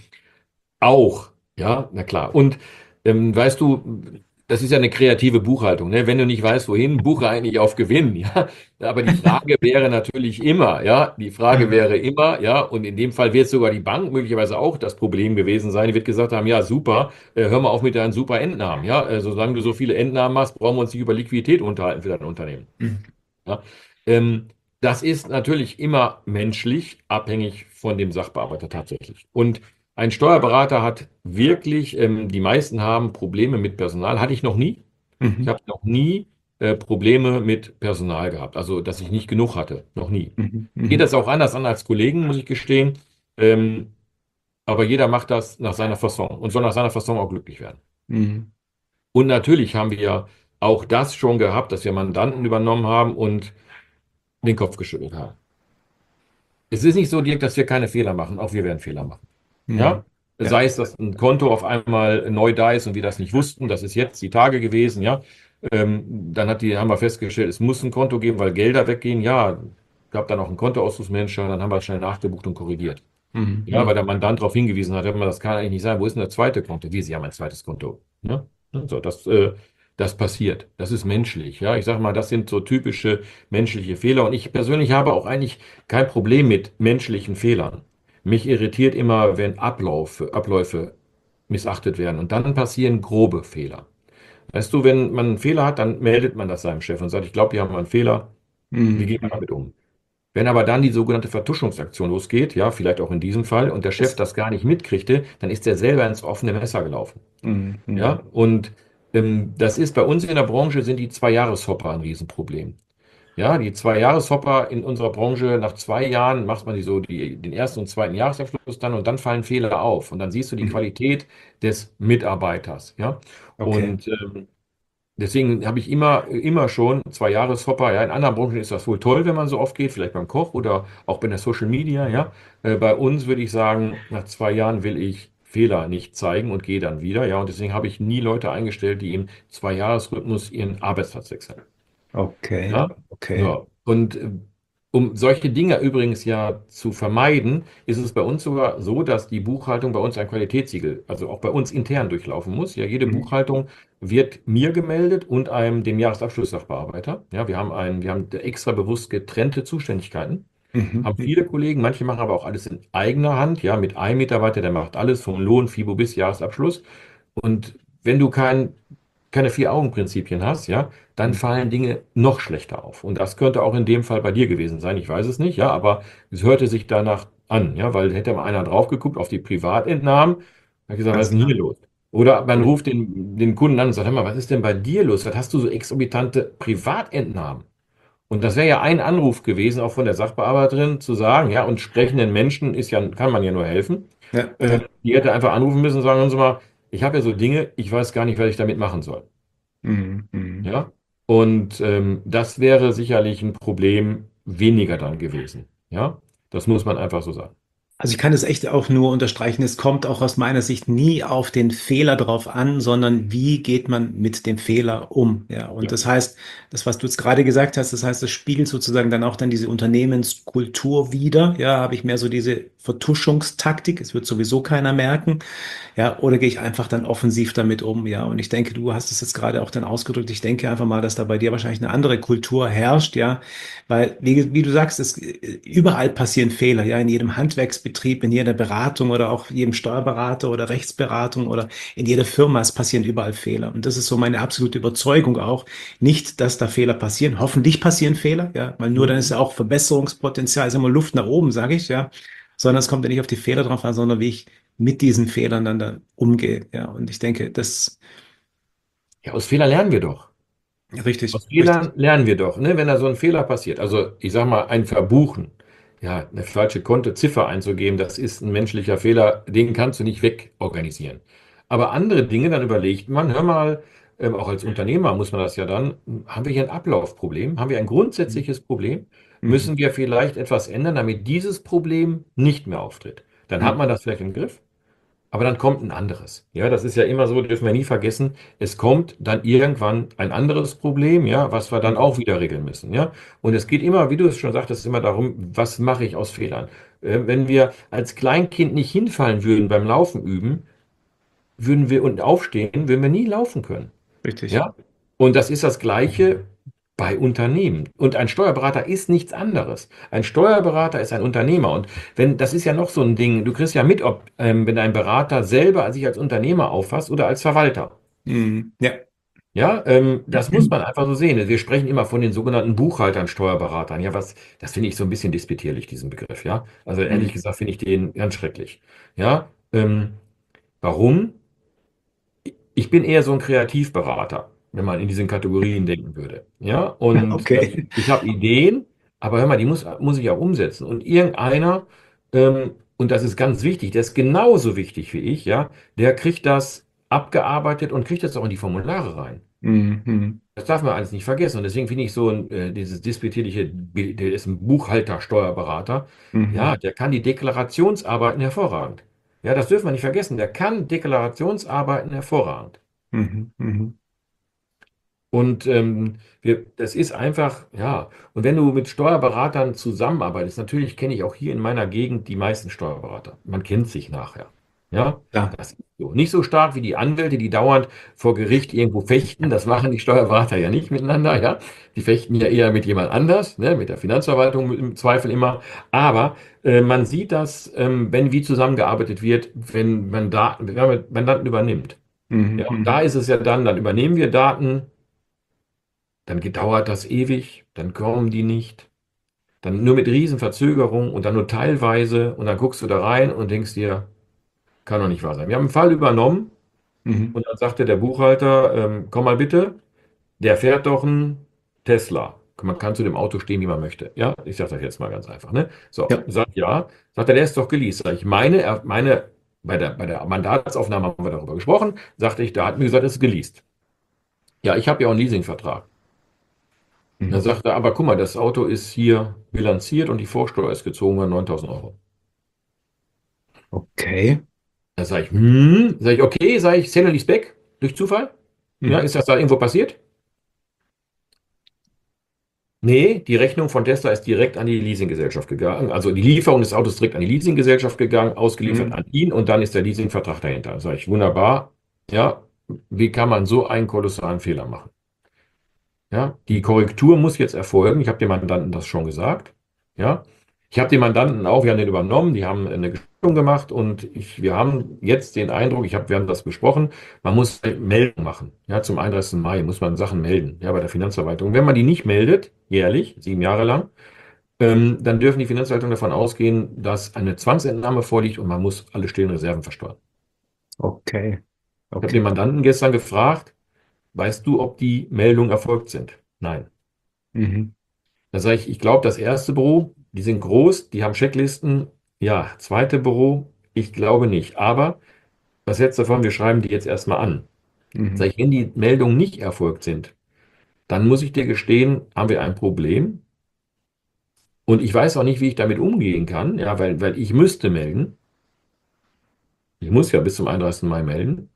auch, ja, na klar. Und weißt du, das ist ja eine kreative Buchhaltung, ne? Wenn du nicht weißt, wohin, buche eigentlich auf Gewinn, ja. Aber die Frage wäre natürlich immer, ja, die Frage Mhm. wäre immer, ja, und in dem Fall wird sogar die Bank möglicherweise auch das Problem gewesen sein. Die wird gesagt haben, ja, super, hör mal auf mit deinen super Entnahmen, ja. Solange du so viele Entnahmen machst, brauchen wir uns nicht über Liquidität unterhalten für dein Unternehmen. Mhm. Ja. Ähm, Das ist natürlich immer menschlich abhängig von dem Sachbearbeiter tatsächlich. Und ein Steuerberater hat wirklich, die meisten haben Probleme mit Personal. Hatte ich noch nie. Ich Mhm. habe noch nie Probleme mit Personal gehabt. Also, dass ich nicht genug hatte. Noch nie. Mhm. Geht Mhm. das auch anders an als Kollegen, muss ich gestehen. Ähm, aber jeder macht das nach seiner Fasson und soll nach seiner Fasson auch glücklich werden. Mhm. Und natürlich haben wir auch das schon gehabt, dass wir Mandanten übernommen haben und den Kopf geschüttelt haben. Es ist nicht so, Dirk, dass wir keine Fehler machen. Auch wir werden Fehler machen. Mhm. Ja? Ja. Sei es, dass ein Konto auf einmal neu da ist und wir das nicht wussten. Das ist jetzt die Tage gewesen. Ja? Dann haben wir festgestellt, es muss ein Konto geben, weil Gelder weggehen. Ja, gab dann auch einen Kontoauszug-Manager. Dann haben wir schnell nachgebucht und korrigiert. Mhm. Ja, weil Mhm. der Mandant darauf hingewiesen hat, das kann eigentlich nicht sein. Wo ist denn das zweite Konto? Wie, Sie haben ein zweites Konto. Ne? So, das passiert. Das ist menschlich. Ja, ich sage mal, das sind so typische menschliche Fehler. Und ich persönlich habe auch eigentlich kein Problem mit menschlichen Fehlern. Mich irritiert immer, wenn Abläufe missachtet werden. Und dann passieren grobe Fehler. Weißt du, wenn man einen Fehler hat, dann meldet man das seinem Chef und sagt, ich glaube, wir haben einen Fehler. Wie Mhm. gehen wir Mhm. damit um? Wenn aber dann die sogenannte Vertuschungsaktion losgeht, ja, vielleicht auch in diesem Fall, und der Chef Das, das gar nicht mitkriegte, dann ist er selber ins offene Messer gelaufen. mhm. Ja, Mhm. und das ist bei uns in der Branche sind die Zwei-Jahres-Hopper ein Riesenproblem. Ja, die Zwei-Jahres-Hopper in unserer Branche, nach 2 Jahren macht man den ersten und zweiten Jahresabschluss dann und dann fallen Fehler auf und dann siehst du die Mhm. Qualität des Mitarbeiters. Ja, Okay. und deswegen habe ich immer schon 2 Jahreshopper. Ja, in anderen Branchen ist das wohl toll, wenn man so oft geht, vielleicht beim Koch oder auch bei der Social Media. Ja, bei uns würde ich sagen, nach 2 Jahren will ich Fehler nicht zeigen und gehe dann wieder. Ja, und deswegen habe ich nie Leute eingestellt, die im Zwei-Jahres-Rhythmus ihren Arbeitsplatz wechseln. Okay. Ja, Okay. ja. Und um solche Dinge übrigens ja zu vermeiden, ist es bei uns sogar so, dass die Buchhaltung bei uns ein Qualitätssiegel, also auch bei uns intern durchlaufen muss. Ja, jede Mhm. Buchhaltung wird mir gemeldet und dem Jahresabschlusssachbearbeiter. Ja, wir haben extra bewusst getrennte Zuständigkeiten. Mhm. Haben viele Kollegen, manche machen aber auch alles in eigener Hand, ja, mit einem Mitarbeiter, der macht alles vom Lohn, FIBO bis Jahresabschluss. Und wenn du keine Vier-Augen-Prinzipien hast, ja, dann Mhm. fallen Dinge noch schlechter auf. Und das könnte auch in dem Fall bei dir gewesen sein. Ich weiß es nicht, ja, aber es hörte sich danach an, ja, weil hätte mal einer drauf geguckt auf die Privatentnahmen, hat gesagt, was Ganz ist denn hier klar. los? Oder man Mhm. ruft den Kunden an und sagt, hör mal, was ist denn bei dir los? Was hast du so exorbitante Privatentnahmen? Und das wäre ja ein Anruf gewesen, auch von der Sachbearbeiterin, zu sagen, ja, und sprechenden Menschen kann man ja nur helfen. Ja, ja. Die hätte einfach anrufen müssen und sagen, hören Sie mal, ich habe ja so Dinge, ich weiß gar nicht, was ich damit machen soll. Mhm. Mhm. Ja? Und das wäre sicherlich ein Problem weniger dann gewesen. Ja? Das muss man einfach so sagen. Also ich kann es echt auch nur unterstreichen, es kommt auch aus meiner Sicht nie auf den Fehler drauf an, sondern wie geht man mit dem Fehler um? Ja, und Ja. das heißt, das, was du jetzt gerade gesagt hast, das heißt, das spiegelt sozusagen dann auch dann diese Unternehmenskultur wider. Ja, habe ich mehr so diese Vertuschungstaktik, es wird sowieso keiner merken. Ja, oder gehe ich einfach dann offensiv damit um? Ja, und ich denke, du hast es jetzt gerade auch dann ausgedrückt. Ich denke einfach mal, dass da bei dir wahrscheinlich eine andere Kultur herrscht. Ja, weil, wie du sagst, überall passieren Fehler. Ja, in jedem Handwerksbetrieb, in jeder Beratung oder auch jedem Steuerberater oder Rechtsberatung oder in jeder Firma. Es passieren überall Fehler. Und das ist so meine absolute Überzeugung auch. Nicht, dass da Fehler passieren. Hoffentlich passieren Fehler. Ja, weil nur dann ist Mhm. ja auch Verbesserungspotenzial, ist immer Luft nach oben, sage ich. Ja, sondern es kommt ja nicht auf die Fehler drauf an, sondern wie ich mit diesen Fehlern dann da umgehe. Ja, und ich denke, das Ja, aus Fehlern lernen wir doch. richtig, Aus richtig. Fehlern lernen wir doch, ne? Wenn da so ein Fehler passiert. Also ich sage mal, ein Verbuchen, ja, eine falsche Kontoziffer einzugeben, das ist ein menschlicher Fehler, den kannst du nicht wegorganisieren. Aber andere Dinge, dann überlegt man, hör mal, auch als Unternehmer muss man das ja dann, haben wir hier ein Ablaufproblem? Haben wir ein grundsätzliches Problem? Mhm. Müssen wir vielleicht etwas ändern, damit dieses Problem nicht mehr auftritt? Dann hat Mhm. man das vielleicht im Griff. Aber dann kommt ein anderes. Ja, das ist ja immer so, dürfen wir nie vergessen. Es kommt dann irgendwann ein anderes Problem, ja, was wir dann Mhm. auch wieder regeln müssen, ja. Und es geht immer, wie du es schon sagtest, immer darum, was mache ich aus Fehlern? Wenn wir als Kleinkind nicht hinfallen würden beim Laufen üben, würden wir und aufstehen, würden wir nie laufen können. Richtig. Ja? Und das ist das Gleiche bei Unternehmen. Und ein Steuerberater ist nichts anderes. Ein Steuerberater ist ein Unternehmer. Und das ist ja noch so ein Ding, du kriegst ja mit, ob, wenn ein Berater selber sich als Unternehmer auffasst oder als Verwalter. Mhm. Ja. Ja, das muss man einfach so sehen. Wir sprechen immer von den sogenannten Buchhaltern, Steuerberatern. Ja, das finde ich so ein bisschen despektierlich, diesen Begriff. Ja, also ehrlich Mhm. gesagt finde ich den ganz schrecklich. Ja, warum? Ich bin eher so ein Kreativberater, wenn man in diesen Kategorien denken würde. Ja, und Okay. ich habe Ideen, aber hör mal, die muss ich auch umsetzen. Und irgendeiner, und das ist ganz wichtig, der ist genauso wichtig wie ich, ja, der kriegt das abgearbeitet und kriegt das auch in die Formulare rein. Mhm. Das darf man alles nicht vergessen. Und deswegen finde ich so dieses despektierliche Bild, der ist ein Buchhalter, Steuerberater. Ja, Mhm. der kann die Deklarationsarbeiten hervorragend. Ja, das dürfen wir nicht vergessen. Der kann Deklarationsarbeiten hervorragend. Mhm. Mhm. Und das ist einfach, ja. Und wenn du mit Steuerberatern zusammenarbeitest, natürlich kenne ich auch hier in meiner Gegend die meisten Steuerberater. Man kennt sich nachher. Ja, Ja. das ist so. Nicht so stark wie die Anwälte, die dauernd vor Gericht irgendwo fechten. Das machen die Steuerberater ja nicht miteinander. Ja, die fechten ja eher mit jemand anders, ne? Mit der Finanzverwaltung im Zweifel immer. Aber man sieht das, wenn wie zusammengearbeitet wird, wenn man Mandanten übernimmt. Ja, Mhm. und da Mhm. ist es ja dann übernehmen wir Daten. Dann dauert das ewig, dann kommen die nicht, dann nur mit Riesenverzögerung und dann nur teilweise und dann guckst du da rein und denkst dir, kann doch nicht wahr sein. Wir haben einen Fall übernommen Mhm. und dann sagte der Buchhalter, komm mal bitte, der fährt doch einen Tesla. Man kann zu dem Auto stehen, wie man möchte. Ja, ich sage das jetzt mal ganz einfach. Ne? So, Ja. sagt ja, sagt er, der ist doch geleast. Sag ich meine, bei der Mandatsaufnahme haben wir darüber gesprochen, sagte ich, da hat mir gesagt, es ist geleast. Ja, ich habe ja auch einen Leasingvertrag. Dann Mhm. sagt er, aber guck mal, das Auto ist hier bilanziert und die Vorsteuer ist gezogen bei 9.000 Euro. Okay. Dann sage ich, okay, sage ich, Sale and Leaseback durch Zufall? Ja, Mhm. ist das da irgendwo passiert? Nee, die Rechnung von Tesla ist direkt an die Leasinggesellschaft gegangen. Also die Lieferung des Autos direkt an die Leasinggesellschaft gegangen, ausgeliefert Mhm. an ihn und dann ist der Leasingvertrag dahinter. Dann sage ich, wunderbar. Ja, wie kann man so einen kolossalen Fehler machen? Ja, die Korrektur muss jetzt erfolgen. Ich habe dem Mandanten das schon gesagt. Ja, ich habe den Mandanten auch, wir haben den übernommen, die haben eine Gestaltung gemacht und wir haben jetzt den Eindruck, wir haben das besprochen, man muss Meldung machen. Ja, zum 31. Mai muss man Sachen melden, ja, bei der Finanzverwaltung. Wenn man die nicht meldet, jährlich, 7 Jahre lang, dann dürfen die Finanzverwaltungen davon ausgehen, dass eine Zwangsentnahme vorliegt und man muss alle stillen Reserven versteuern. Okay. Ich habe den Okay. Mandanten gestern gefragt, weißt du, ob die Meldungen erfolgt sind? Nein. Mhm. Da sage ich, ich glaube, das erste Büro, die sind groß, die haben Checklisten. Ja, zweite Büro, ich glaube nicht. Aber was hältst du davon? Wir schreiben die jetzt erstmal an. Sag Mhm. ich, wenn die Meldungen nicht erfolgt sind, dann muss ich dir gestehen, haben wir ein Problem. Und ich weiß auch nicht, wie ich damit umgehen kann, ja, weil ich müsste melden. Ich muss ja bis zum 31. Mai melden.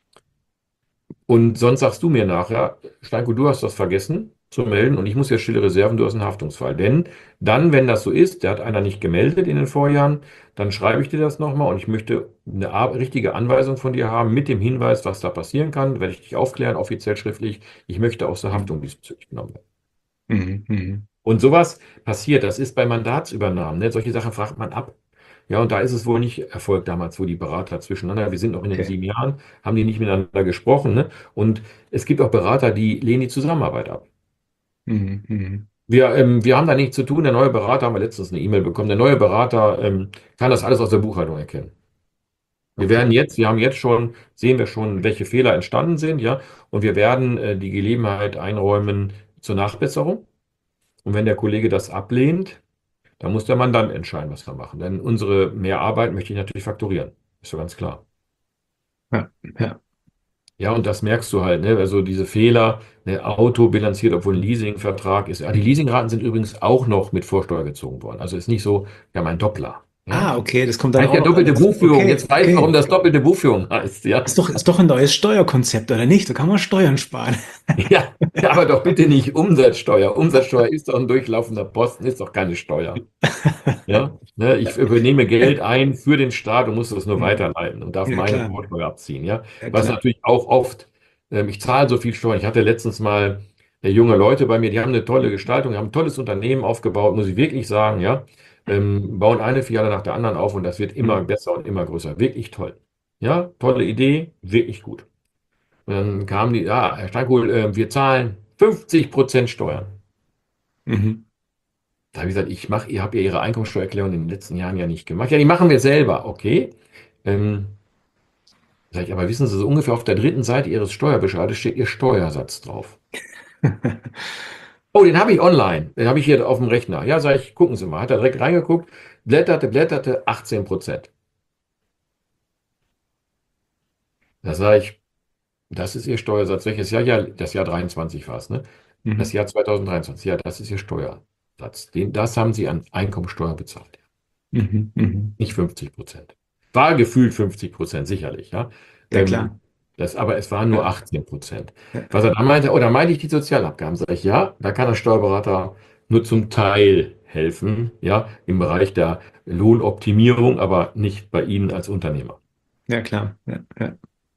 Und sonst sagst du mir nachher, Steinko, du hast das vergessen zu melden und ich muss jetzt stille Reserven, du hast einen Haftungsfall. Denn dann, wenn das so ist, der hat einer nicht gemeldet in den Vorjahren, dann schreibe ich dir das nochmal und ich möchte eine richtige Anweisung von dir haben mit dem Hinweis, was da passieren kann, werde ich dich aufklären, offiziell schriftlich. Ich möchte aus der Haftung diesbezüglich genommen werden. Mhm. Mhm. Und sowas passiert, das ist bei Mandatsübernahmen. Ne? Solche Sachen fragt man ab. Ja, und da ist es wohl nicht erfolgt damals, wo die Berater zwischeneinander, wir sind noch in den Okay. 7 Jahren, haben die nicht miteinander gesprochen. Ne? Und es gibt auch Berater, die lehnen die Zusammenarbeit ab. Mhm. Mhm. Wir haben da nichts zu tun. Der neue Berater, haben wir letztens eine E-Mail bekommen, der neue Berater kann das alles aus der Buchhaltung erkennen. Okay. Wir haben jetzt schon, sehen wir schon, welche Fehler entstanden sind, ja, und wir werden die Gelegenheit einräumen zur Nachbesserung. Und wenn der Kollege das ablehnt, da muss der Mandant entscheiden, was wir machen. Denn unsere Mehrarbeit möchte ich natürlich fakturieren. Ist so ganz klar. Ja. Ja. Ja, und das merkst du halt, ne? Also diese Fehler, ne, Auto bilanziert, obwohl ein Leasingvertrag ist. Ah, die Leasingraten sind übrigens auch noch mit Vorsteuer gezogen worden. Also ist nicht so, wir haben einen Doppler. Ja? Ah, okay, das kommt dann Heißt auch ja noch doppelte alles. Buchführung. Okay, Jetzt weiß ich, warum okay. das doppelte Buchführung heißt, ja. Ist doch ein neues Steuerkonzept, oder nicht? Da kann man Steuern sparen. Ja, aber doch bitte nicht Umsatzsteuer. Umsatzsteuer ist doch ein durchlaufender Posten, ist doch keine Steuer. Ja, ne, ich übernehme Geld ein für den Staat und muss das nur Mhm. weiterleiten und darf Ja, meine klar. Vorsteuer abziehen. Ja, Ja, was klar. natürlich auch oft, ich zahle so viel Steuern. Ich hatte letztens mal junge Leute bei mir, die haben eine tolle Gestaltung, die haben ein tolles Unternehmen aufgebaut, muss ich wirklich sagen. Ja, bauen eine Filiale nach der anderen auf und das wird immer Mhm. besser und immer größer. Wirklich toll. Ja, tolle Idee, wirklich gut. Und dann kamen die, ja, Herr Steinkohl, wir zahlen 50% Steuern. Mhm. Da habe ich gesagt, ihr habt ja Ihre Einkommensteuererklärung in den letzten Jahren ja nicht gemacht. Ja, die machen wir selber, okay. Ähm, Sag ich, aber wissen Sie, so ungefähr auf der dritten Seite Ihres Steuerbescheides steht Ihr Steuersatz drauf. Oh, den habe ich online. Den habe ich hier auf dem Rechner. Ja, sag ich, gucken Sie mal. Hat er direkt reingeguckt, blätterte, 18%. Da sage ich, Das ist Ihr Steuersatz. Welches Jahr? Ja, das Jahr 23 war es, ne? Das Mhm. Jahr 2023. Ja, das ist Ihr Steuersatz. Das haben Sie an Einkommensteuer bezahlt. Mhm. Mhm. Nicht 50%. War gefühlt 50%, sicherlich, ja. Ja, Ähm, klar. aber es waren nur Ja. 18%. Ja. Was er dann meinte, oh, da meinte ich die Sozialabgaben. Sag ich, ja, da kann der Steuerberater nur zum Teil helfen, ja, im Bereich der Lohnoptimierung, aber nicht bei Ihnen als Unternehmer. Ja, klar. Ja, ja.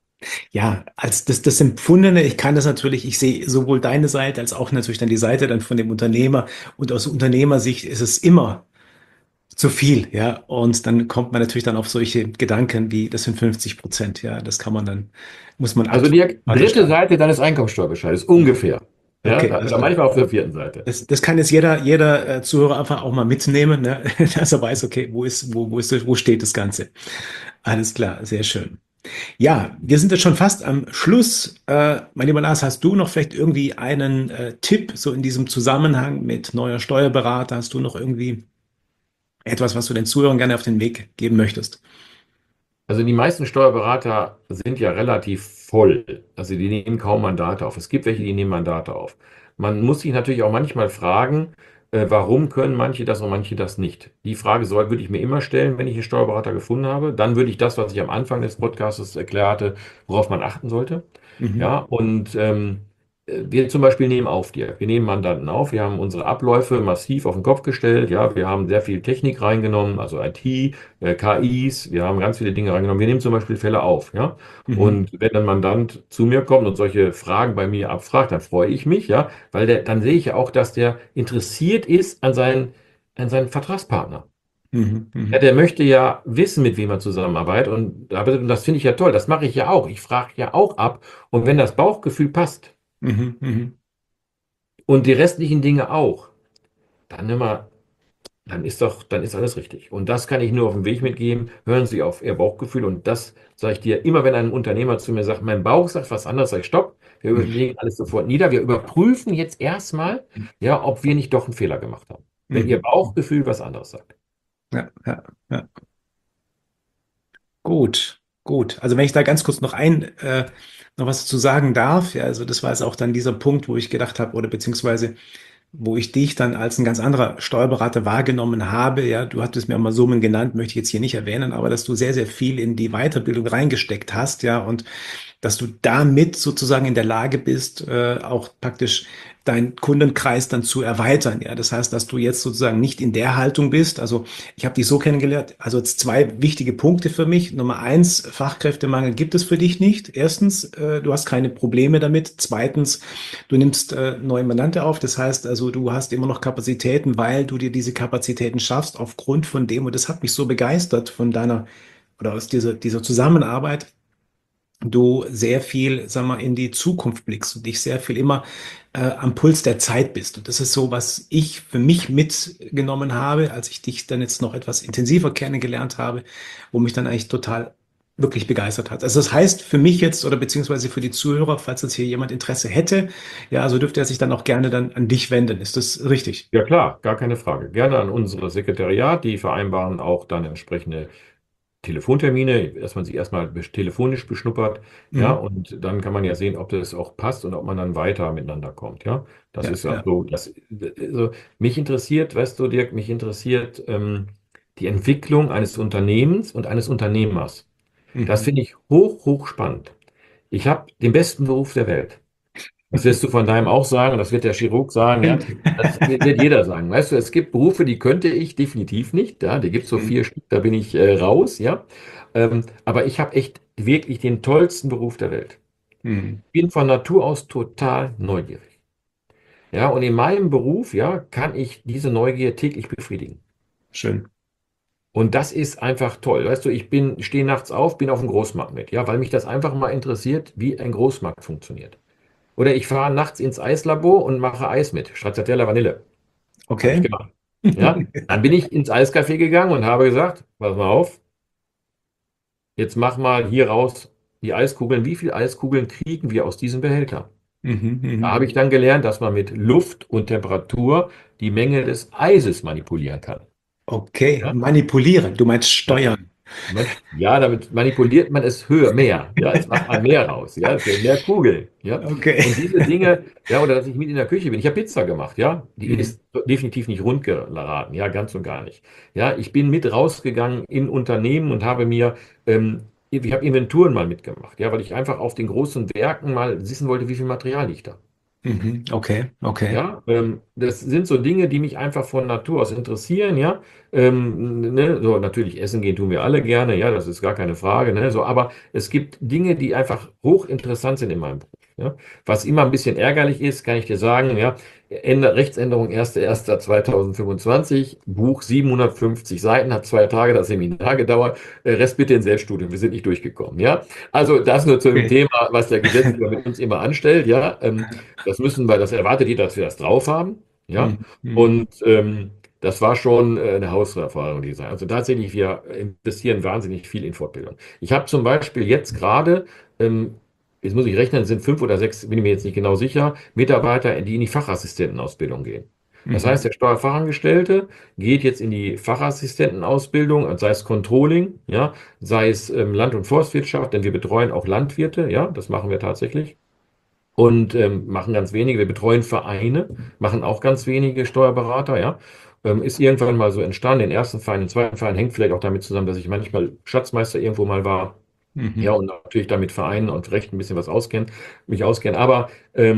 Ja, als das Empfundene, ich kann das natürlich, ich sehe sowohl deine Seite als auch natürlich dann die Seite dann von dem Unternehmer. Und aus Unternehmersicht ist es immer zu viel, ja. Und dann kommt man natürlich dann auf solche Gedanken wie, das sind 50%, ja. Das kann man dann, muss man Also aktuell die weiter dritte stark. Seite deines Einkommensteuerbescheides, ungefähr. Ja, Okay, alles oder klar. manchmal auf der vierten Seite. Das kann jetzt jeder Zuhörer einfach auch mal mitnehmen, ne? Dass er weiß, okay, wo steht das Ganze? Alles klar, sehr schön. Ja, wir sind jetzt schon fast am Schluss. Mein lieber Lars, hast du noch vielleicht irgendwie einen Tipp so in diesem Zusammenhang mit neuer Steuerberater? Hast du noch irgendwie etwas, was du den Zuhörern gerne auf den Weg geben möchtest? Also die meisten Steuerberater sind ja relativ voll. Also die nehmen kaum Mandate auf. Es gibt welche, die nehmen Mandate auf. Man muss sich natürlich auch manchmal fragen, warum können manche das und manche das nicht. Die Frage würde ich mir immer stellen, wenn ich einen Steuerberater gefunden habe. Dann würde ich das, was ich am Anfang des Podcasts erklärte, worauf man achten sollte. Mhm. Ja, und wir zum Beispiel nehmen auf, wir nehmen Mandanten auf, wir haben unsere Abläufe massiv auf den Kopf gestellt, ja, wir haben sehr viel Technik reingenommen, also IT, KIs, wir haben ganz viele Dinge reingenommen. Wir nehmen zum Beispiel Fälle auf, ja. Mhm. Und wenn ein Mandant zu mir kommt und solche Fragen bei mir abfragt, dann freue ich mich, ja, weil dann sehe ich ja auch, dass der interessiert ist an seinen Vertragspartner. Mhm. Ja, Mhm. der möchte ja wissen, mit wem er zusammenarbeitet. Und das finde ich ja toll. Das mache ich ja auch. Ich frage ja auch ab. Und wenn das Bauchgefühl passt, Mhm. Mhm. und die restlichen Dinge auch, dann immer, dann ist alles richtig. Und das kann ich nur auf den Weg mitgeben. Hören Sie auf Ihr Bauchgefühl. Und das sage ich dir immer, wenn ein Unternehmer zu mir sagt, mein Bauch sagt was anderes, sage ich, stopp. Wir legen alles sofort nieder. Wir überprüfen jetzt erstmal, ja, ob wir nicht doch einen Fehler gemacht haben. Wenn Ihr Mhm. Bauchgefühl was anderes sagt. Ja, ja, ja. Gut, gut. Also wenn ich da ganz kurz noch was zu sagen darf, ja, also das war jetzt auch dann dieser Punkt, wo ich gedacht habe, oder beziehungsweise wo ich dich dann als ein ganz anderer Steuerberater wahrgenommen habe. Ja, du hattest mir auch mal Summen genannt, möchte ich jetzt hier nicht erwähnen, aber dass du sehr, sehr viel in die Weiterbildung reingesteckt hast, ja, und dass du damit sozusagen in der Lage bist, auch praktisch deinen Kundenkreis dann zu erweitern. Ja, das heißt, dass du jetzt sozusagen nicht in der Haltung bist. Also ich habe dich so kennengelernt. Also jetzt zwei wichtige Punkte für mich. Nummer eins, Fachkräftemangel gibt es für dich nicht. Erstens, du hast keine Probleme damit. Zweitens, du nimmst neue Mandante auf. Das heißt also, du hast immer noch Kapazitäten, weil du dir diese Kapazitäten schaffst aufgrund von dem. Und das hat mich so begeistert von deiner oder aus dieser Zusammenarbeit, du sehr viel, sag mal, in die Zukunft blickst und dich sehr viel immer am Puls der Zeit bist. Und das ist so, was ich für mich mitgenommen habe, als ich dich dann jetzt noch etwas intensiver kennengelernt habe, wo mich dann eigentlich total wirklich begeistert hat. Also das heißt für mich jetzt oder beziehungsweise für die Zuhörer, falls jetzt hier jemand Interesse hätte, ja, also dürfte er sich dann auch gerne dann an dich wenden. Ist das richtig? Ja klar, gar keine Frage. Gerne an unsere Sekretariat, die vereinbaren auch dann entsprechende Telefontermine, dass man sich erstmal telefonisch beschnuppert, ja, Mhm. und dann kann man ja sehen, ob das auch passt und ob man dann weiter miteinander kommt, ja. Das Ja, ist ja ja. so, also mich interessiert, weißt du, Dirk, mich interessiert die Entwicklung eines Unternehmens und eines Unternehmers. Das Mhm. finde ich hoch spannend. Ich habe den besten Beruf der Welt. Das wirst du von deinem auch sagen, das wird der Chirurg sagen, ja. Das wird jeder sagen. Weißt du, es gibt Berufe, die könnte ich definitiv nicht. Ja, die gibt es so Mhm. 4 Stück, da bin ich raus, ja. Aber ich habe echt wirklich den tollsten Beruf der Welt. Mhm. Ich bin von Natur aus total neugierig. Ja, und in meinem Beruf, ja, kann ich diese Neugier täglich befriedigen. Schön. Und das ist einfach toll. Weißt du, stehe nachts auf, bin auf dem Großmarkt mit, ja, weil mich das einfach mal interessiert, wie ein Großmarkt funktioniert. Oder ich fahre nachts ins Eislabor und mache Eis mit. Stracciatella Vanille. Habe ich Okay. gemacht. Ja, dann bin ich ins Eiscafé gegangen und habe gesagt, pass mal auf, jetzt mach mal hier raus die Eiskugeln. Wie viele Eiskugeln kriegen wir aus diesem Behälter? Mhm. Da Mhm. habe ich dann gelernt, dass man mit Luft und Temperatur die Menge des Eises manipulieren kann. Okay, Ja? manipulieren. Du meinst Ja. steuern. Ja, damit manipuliert man es höher, mehr. Ja, es macht man mehr raus. Ja, es werden mehr Kugeln. Ja, Okay. und diese Dinge, ja, oder dass ich mit in der Küche bin. Ich habe Pizza gemacht. Ja, die Mhm. ist definitiv nicht rund geraten. Ja, ganz und gar nicht. Ja, ich bin mit rausgegangen in Unternehmen und habe mir, ich habe Inventuren mal mitgemacht. Ja, weil ich einfach auf den großen Werken mal wissen wollte, wie viel Material liegt da. Mhm. Okay, okay. Ja, das sind so Dinge, die mich einfach von Natur aus interessieren, ja. Ne, so natürlich essen gehen tun wir alle gerne, ja, das ist gar keine Frage, ne, so, aber es gibt Dinge, die einfach hochinteressant sind in meinem Beruf, ja. Was immer ein bisschen ärgerlich ist, kann ich dir sagen, ja, Rechtsänderung 1.1.2025, Buch 750 Seiten, hat 2 Tage das Seminar gedauert, Rest bitte in Selbststudium, wir sind nicht durchgekommen, ja. Also das nur zu dem Okay. Thema, was der Gesetzgeber mit uns immer anstellt, ja. Das müssen wir, das erwartet jeder, dass wir das drauf haben. Ja. Mhm. Mhm. Und das war schon eine Hauserfahrung, die sein. Also tatsächlich, wir investieren wahnsinnig viel in Fortbildung. Ich habe zum Beispiel jetzt gerade, ähm, jetzt muss ich rechnen, es sind 5 oder 6, bin ich mir jetzt nicht genau sicher, Mitarbeiter, die in die Fachassistentenausbildung gehen. Das heißt, Mhm. der Steuerfachangestellte geht jetzt in die Fachassistentenausbildung, sei es Controlling, ja, sei es Land- und Forstwirtschaft, denn wir betreuen auch Landwirte, ja, das machen wir tatsächlich und machen ganz wenige. Wir betreuen Vereine, machen auch ganz wenige Steuerberater, ja. Ist irgendwann mal so entstanden. Den ersten Verein, den zweiten Verein hängt vielleicht auch damit zusammen, dass ich manchmal Schatzmeister irgendwo mal war. Ja, Mhm. und natürlich damit Vereinen und Recht ein bisschen was auskennen, mich auskennen. Aber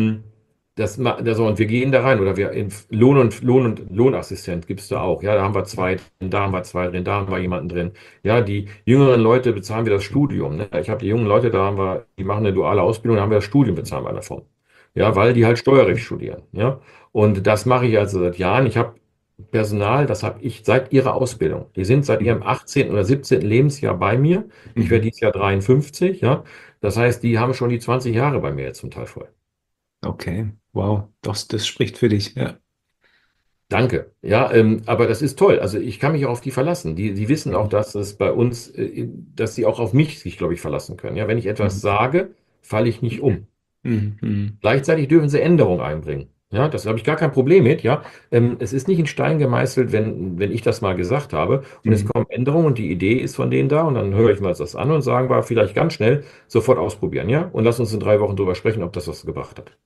und wir gehen da rein, oder wir in Lohn und Lohnassistent gibt es da auch. Ja, da haben wir zwei drin, da haben wir zwei drin, da haben wir jemanden drin. Ja, die jüngeren Leute bezahlen wir das Studium. Ne? Ich habe die jungen Leute, da haben wir, die machen eine duale Ausbildung, da haben wir das Studium bezahlen wir davon. Ja, weil die halt Steuerrecht studieren. Ja, und das mache ich also seit Jahren. Ich habe Personal, das habe ich seit ihrer Ausbildung. Die sind seit ihrem Mhm. 18. oder 17. Lebensjahr bei mir. Ich werde Mhm. dieses Jahr 53, ja. Das heißt, die haben schon die 20 Jahre bei mir jetzt zum Teil voll. Okay. Wow. Das spricht für dich. Ja. Danke. Ja, aber das ist toll. Also ich kann mich auch auf die verlassen. Die wissen auch, Mhm. dass es bei uns, dass sie auch auf mich sich, glaube ich, verlassen können. Ja, wenn ich etwas Mhm. sage, falle ich nicht um. Mhm. Mhm. Gleichzeitig dürfen sie Änderungen einbringen. Ja, das habe ich gar kein Problem mit. Ja, es ist nicht in Stein gemeißelt, wenn ich das mal gesagt habe und es Mhm. kommen Änderungen und die Idee ist von denen da und dann höre ich mir das an und sagen wir vielleicht ganz schnell sofort ausprobieren. Ja, und lass uns in 3 Wochen drüber sprechen, ob das was gebracht hat.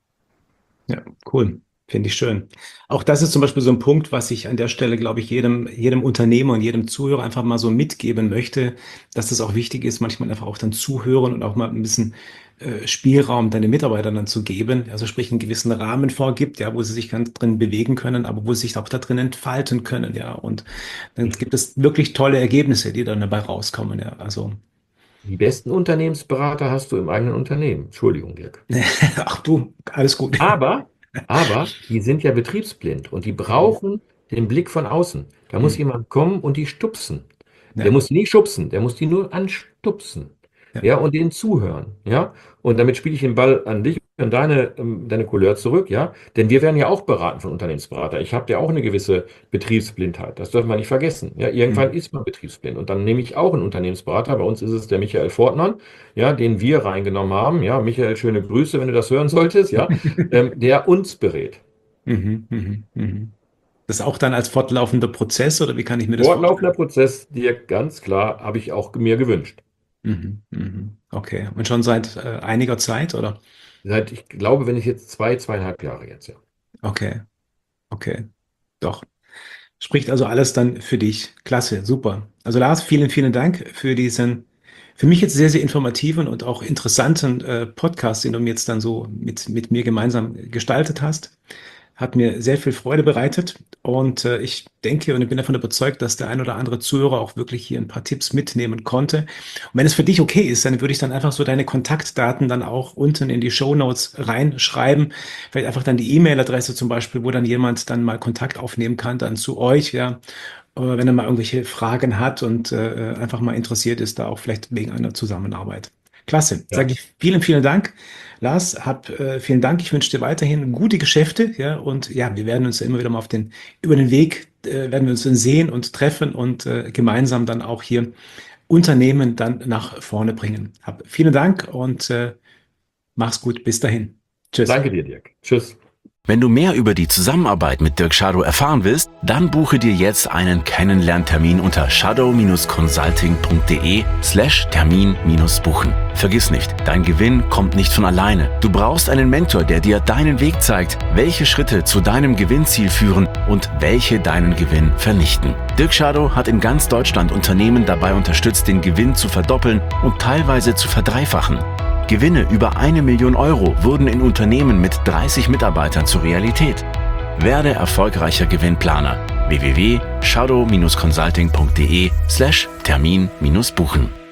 Ja, cool. Finde ich schön. Auch das ist zum Beispiel so ein Punkt, was ich an der Stelle, glaube ich, jedem Unternehmer und jedem Zuhörer einfach mal so mitgeben möchte, dass das auch wichtig ist, manchmal einfach auch dann zuhören und auch mal ein bisschen Spielraum deinen Mitarbeitern dann zu geben. Also sprich, einen gewissen Rahmen vorgibt, ja, wo sie sich ganz drin bewegen können, aber wo sie sich auch da drin entfalten können, ja. Und dann gibt es wirklich tolle Ergebnisse, die dann dabei rauskommen, ja. Also, Die besten Unternehmensberater hast du im eigenen Unternehmen. Entschuldigung, Dirk. ach du, alles gut. Aber, aber die sind ja betriebsblind und die brauchen den Blick von außen. Da muss Mhm. jemand kommen und die stupsen. Der Ja, muss die nicht schubsen, der muss die nur anstupsen. ja. Ja, und denen zuhören. Ja, und damit spiele ich den Ball an dich und deine Couleur zurück. Ja, denn wir werden ja auch beraten von Unternehmensberater. Ich habe ja auch eine gewisse Betriebsblindheit. Das dürfen wir nicht vergessen. Ja, irgendwann Mhm. ist man betriebsblind und dann nehme ich auch einen Unternehmensberater. Bei uns ist es der Michael Fortmann, ja, den wir reingenommen haben. Ja, Michael, schöne Grüße, wenn du das hören solltest. Ja, der uns berät. Mhm, mhm, mhm. Das auch dann als fortlaufender Prozess oder wie kann ich mir das Fortlaufender vorstellen? Prozess, dir ganz klar, habe ich auch mir gewünscht. Mhm, mhm. Okay. Und schon seit einiger Zeit, oder? Seit, ich glaube, wenn ich jetzt 2, 2,5 Jahre jetzt, ja. Okay, okay. Doch. Spricht also alles dann für dich. Klasse, super. Also Lars, vielen, vielen Dank für diesen, für mich jetzt sehr, sehr informativen und auch interessanten Podcast, den du mir jetzt dann so mit mir gemeinsam gestaltet hast. Hat mir sehr viel Freude bereitet und ich denke und ich bin davon überzeugt, dass der ein oder andere Zuhörer auch wirklich hier ein paar Tipps mitnehmen konnte. Und wenn es für dich okay ist, dann würde ich dann einfach so deine Kontaktdaten dann auch unten in die Shownotes reinschreiben. Vielleicht einfach dann die E-Mail-Adresse zum Beispiel, wo dann jemand dann mal Kontakt aufnehmen kann dann zu euch, ja. Wenn er mal irgendwelche Fragen hat und einfach mal interessiert ist, da auch vielleicht wegen einer Zusammenarbeit. Klasse. Ja, Sage ich vielen, vielen Dank. Lars, vielen Dank. Ich wünsche dir weiterhin gute Geschäfte, ja, und ja, wir werden uns ja immer wieder mal über den Weg, werden wir uns dann sehen und treffen und gemeinsam dann auch hier Unternehmen dann nach vorne bringen. Vielen Dank und mach's gut. Bis dahin. Tschüss. danke dir, Dirk. Tschüss. Wenn du mehr über die Zusammenarbeit mit Dirk Schadow erfahren willst, dann buche dir jetzt einen Kennenlerntermin unter shadow-consulting.de/Termin-buchen. Vergiss nicht, dein Gewinn kommt nicht von alleine. Du brauchst einen Mentor, der dir deinen Weg zeigt, welche Schritte zu deinem Gewinnziel führen und welche deinen Gewinn vernichten. Dirk Schadow hat in ganz Deutschland Unternehmen dabei unterstützt, den Gewinn zu verdoppeln und teilweise zu verdreifachen. Gewinne über 1 Million Euro wurden in Unternehmen mit 30 Mitarbeitern zur Realität. Werde erfolgreicher Gewinnplaner. www.shadow-consulting.de/Termin-buchen